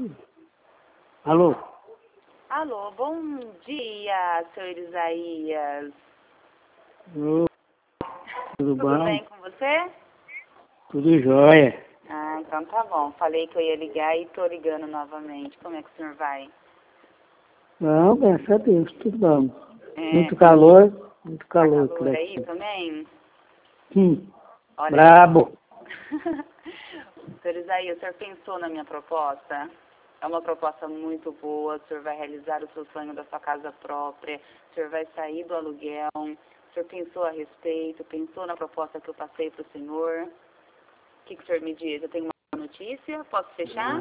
Alô? Alô, bom dia, senhor Isaías. Ô, tudo Tudo bom? bem com você? Tudo jóia. Ah, então tá bom. Falei que eu ia ligar e tô ligando novamente. Como é que o senhor vai? Não, graças a Deus, tudo bom. É, Muito calor tá por calor aí aqui. também? Olha, Brabo. senhor Isaías, o senhor pensou na minha proposta? É uma proposta muito boa, o senhor vai realizar o seu sonho da sua casa própria, o senhor vai sair do aluguel, o senhor pensou a respeito, pensou na proposta que eu passei para o senhor? O que o senhor me diz? Eu tenho uma notícia, posso fechar?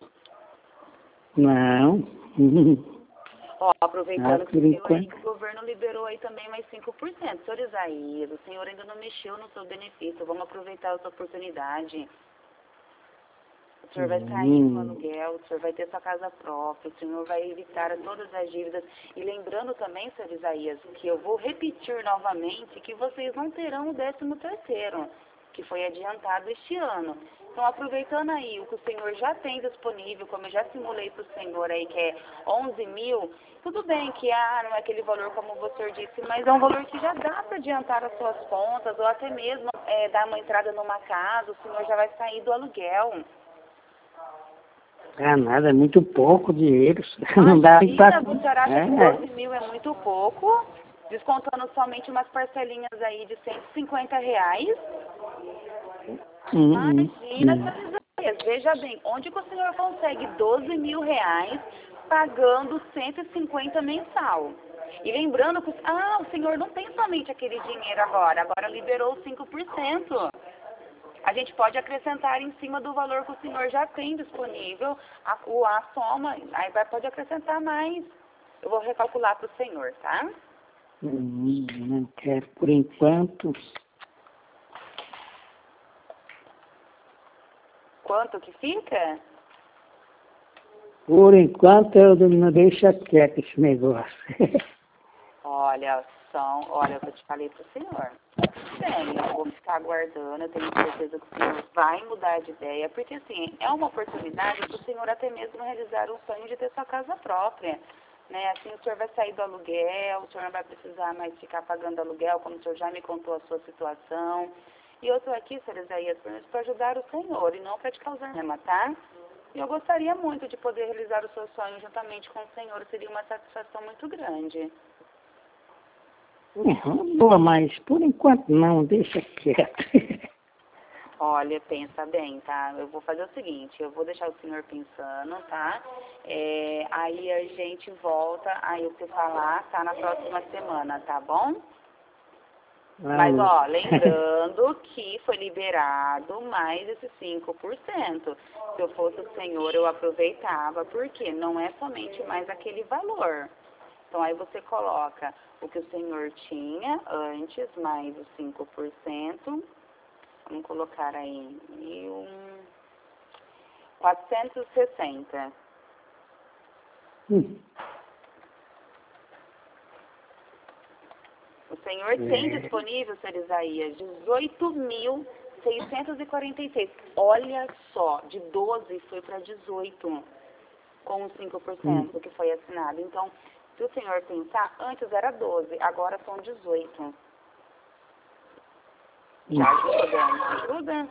Não. Ó, aproveitando que Por o senhor aí, enquanto. que o governo liberou aí também mais 5%. Senhor Isaías, o senhor ainda não mexeu no seu benefício, vamos aproveitar essa oportunidade. O senhor vai sair do aluguel, o senhor vai ter sua casa própria, o senhor vai evitar todas as dívidas. E lembrando também, senhor Isaías, que eu vou repetir novamente que vocês não terão o 13º, que foi adiantado este ano. Então, aproveitando aí o que o senhor já tem disponível, como eu já simulei para o senhor aí, que é 11 mil, tudo bem que não é aquele valor como o senhor disse, mas é um valor que já dá para adiantar as suas contas, ou até mesmo dar uma entrada numa casa, o senhor já vai sair do aluguel. Nada, é muito pouco dinheiro. Não dá nem pra... Imagina, você acha que 12 mil é muito pouco? Descontando somente umas parcelinhas aí de R$ 150. Imagina, senhor Isaías, veja bem, onde que o senhor consegue 12 mil reais pagando 150 mensal? E lembrando que o senhor não tem somente aquele dinheiro agora liberou 5%. A gente pode acrescentar em cima do valor que o senhor já tem disponível, a soma, aí pode acrescentar mais. Eu vou recalcular para o senhor, tá? Não quero por enquanto. Quanto que fica? Por enquanto eu não deixo quieto esse negócio. Olha, olha, eu te falei para o senhor. Bem, eu vou ficar aguardando, eu tenho certeza que o senhor vai mudar de ideia, porque assim, é uma oportunidade para o senhor até mesmo realizar o sonho de ter sua casa própria. Né? Assim o senhor vai sair do aluguel, o senhor não vai precisar mais ficar pagando aluguel, como o senhor já me contou a sua situação. E eu estou aqui, senhor Isaías, para ajudar o senhor e não para te causar problema, tá? E eu gostaria muito de poder realizar o seu sonho juntamente com o senhor, seria uma satisfação muito grande. Boa, mas por enquanto não, deixa quieto. Olha, pensa bem, tá? Eu vou fazer o seguinte, eu vou deixar o senhor pensando, tá? Aí a gente volta, aí o que falar, tá, na próxima semana, tá bom? Mas, ó, lembrando que foi liberado mais esses 5%. Se eu fosse o senhor, eu aproveitava, porque não é somente mais aquele valor. Então, aí você coloca o que o senhor tinha antes, mais os 5%. Vamos colocar aí 1.460. O senhor tem disponível, senhor Isaías, 18.646. Olha só, de 12 foi para 18, com os 5% que foi assinado. Então, se o senhor pensar, antes era 12, agora são 18. Já ajuda? Não ajuda?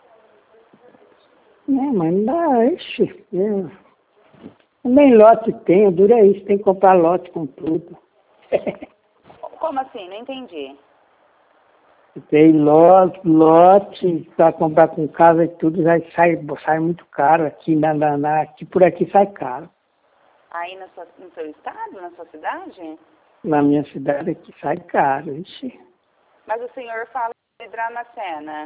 Não, mas não dá, ixi. Nem lote tem, dura isso, tem que comprar lote com tudo. Como assim? Não entendi. Tem lote para comprar com casa e tudo, sai muito caro. Aqui, aqui por aqui sai caro. Aí no seu estado, na sua cidade? Na minha cidade aqui sai caro, ixi. Mas o senhor fala de Dracena.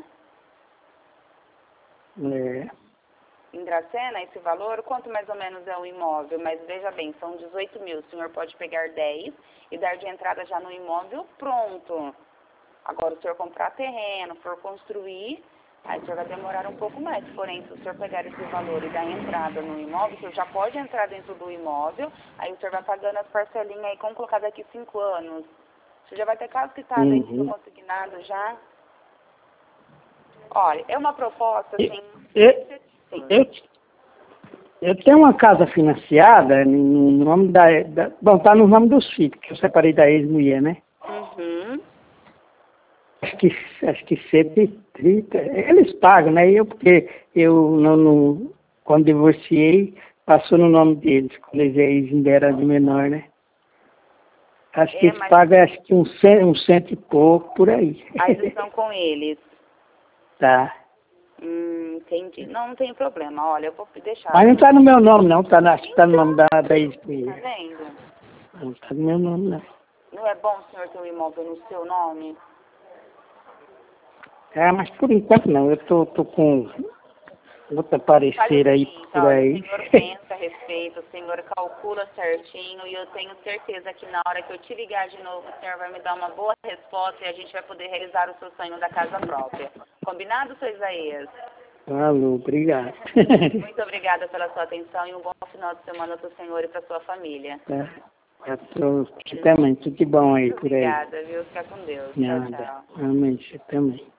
Em Dracena, esse valor, quanto mais ou menos é o imóvel? Mas veja bem, são 18 mil. O senhor pode pegar 10 e dar de entrada já no imóvel pronto. Agora, se o senhor comprar terreno, for construir, aí o senhor vai demorar um pouco mais. Porém, se o senhor pegar esse valor e dar entrada no imóvel, o senhor já pode entrar dentro do imóvel, aí o senhor vai pagando as parcelinhas aí, como colocar daqui 5 anos. O senhor já vai ter caso quitado aí, tudo consignado já. Olha, é uma proposta, assim... Eu tenho uma casa financiada no nome bom, tá no nome dos filhos, que eu separei da ex-mulher, né? Uhum. Acho que 130. Eles pagam, né? Porque eu quando divorciei, passou no nome deles, quando eles ainda eram de menor, né? Acho que eles pagam acho que um cento e pouco por aí. Aí eles estão com eles. Tá. Entendi. Não tem problema. Olha, eu vou deixar. Mas não tá no meu nome, não. Acho que tá no nome da ex-mulher. Tá vendo? Não tá no meu nome, não. Não é bom o senhor ter um imóvel no seu nome? Mas por enquanto não. Eu tô com outra parecer aí por aí. O senhor pensa a respeito, o senhor calcula certinho e eu tenho certeza que na hora que eu te ligar de novo, o senhor vai me dar uma boa resposta e a gente vai poder realizar o seu sonho da casa própria. Combinado, seu Isaías? Alô, obrigado. Muito obrigada pela sua atenção e um bom final de semana para o senhor e para sua família. Tá. Você também, tudo de bom aí por aí. Obrigada, viu? Fica com Deus. Nada. Tchau, tchau. Amém, você também.